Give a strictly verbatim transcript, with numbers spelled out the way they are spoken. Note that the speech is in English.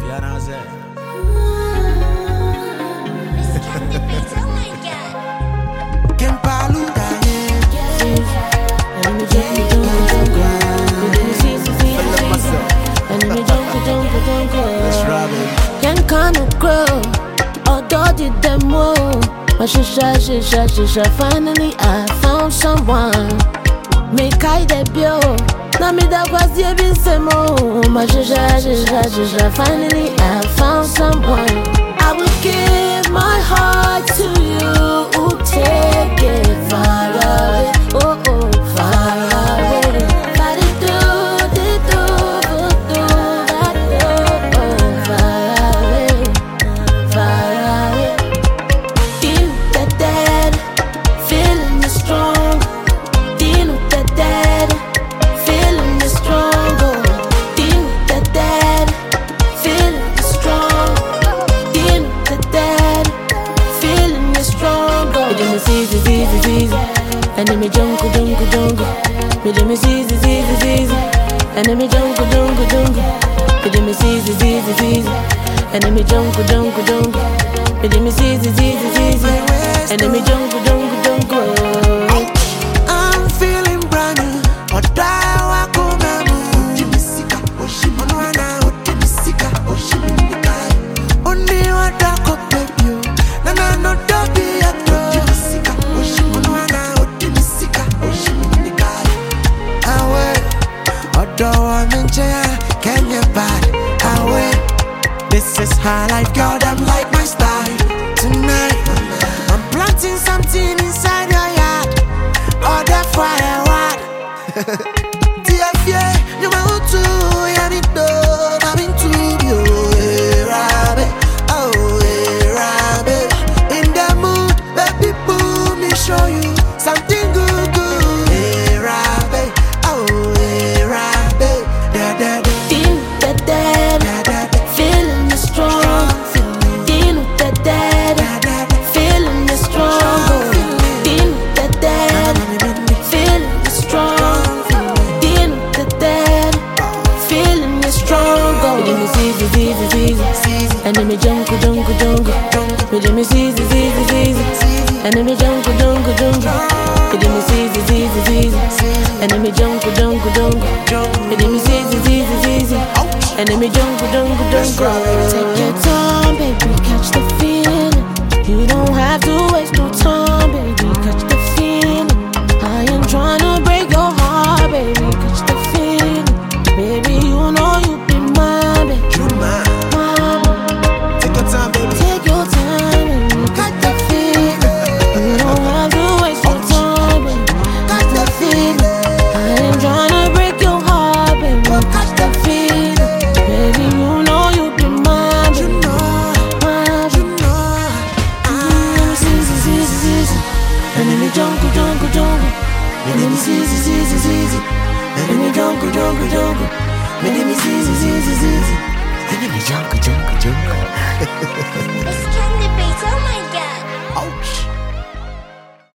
Yeah, know what I'm saying? Shisha, shisha, shisha. Finally, I found someone. Make I debut. Na me da quasi bien semo. Ma shisha, shisha, shisha. Finally, I found someone. I will give my heart to you. Ooh, take it far away. Oh, oh, far away. Far it do, it do, do, that do. Oh, far away, far away. Deal with the dead, feeling you strong. Deal with the dead, feeling you strong. Oh, deal with the dead, feeling you strong. Deal with the dead, feeling you strong. Oh, me do me easy, easy, easy. And then me jungle, jungle, jungle. Me do me easy, easy, easy. And then me jungle, jungle, jungle. Me do me easy, easy, easy. And then me jungle, jungle, jungle. Me do me easy, easy, easy. And then me jungle, jungle, jungle. I'm feeling brand new. Odawa kumamu. Ojimisika, Oshimona, Ojimisika, Oshimika. Oni wadako baby. Na na no dobi yato. Ojimisika, Oshimona, Ojimisika, Oshimika. Awe, Odawa menchaya, Kenya bad. Awe, this is how life girl, I'm like my style. Tonight, I'm planting something inside your yard. All the firewood. T F A, you want to, yeah, me do, I'm into you, eh, rabbit, oh, eh, rabbit. In the mood, baby, boo, me show you something good, good, eh, rabbit, oh, eh, rabbit. Da, da, da. Deal with the dead, Da, da, da. feeling you strong. Deal with the dead, feeling you strong. Oh, deal with the dead, feeling you strong. Deal with the dead, feeling you strong. Oh, me do me easy, easy, easy. And then me jungle, jungle, jungle. Me do me easy, easy, easy. And then me jungle, jungle, jungle. Me do me easy, easy, easy. And then me jungle, jungle, jungle. Me do me easy, easy, easy. And then me jungle, jungle, jungle. Take your time, baby, catch the feeling. You don't have to waste no time, baby, catch the feeling. I ain't tryna break your heart, baby, catch the feeling. Baby, you know you be mine, baby. You mine. Mine. Take your time, baby. Take your time, baby, catch the feeling. You don't have to waste no time, baby, catch the feeling. I ain't tryna break your heart, baby, catch the feeling. Baby, you know you be mine, You baby, know, mine. you know. Mm, easy, easy, easy. And then me jungle, jungle, jungle. And then me easy, easy, easy. And then me jungle, jungle, jungle. And then me easy, easy, easy. And then me jungle, jungle, jungle. It's Candy Beats, oh my god.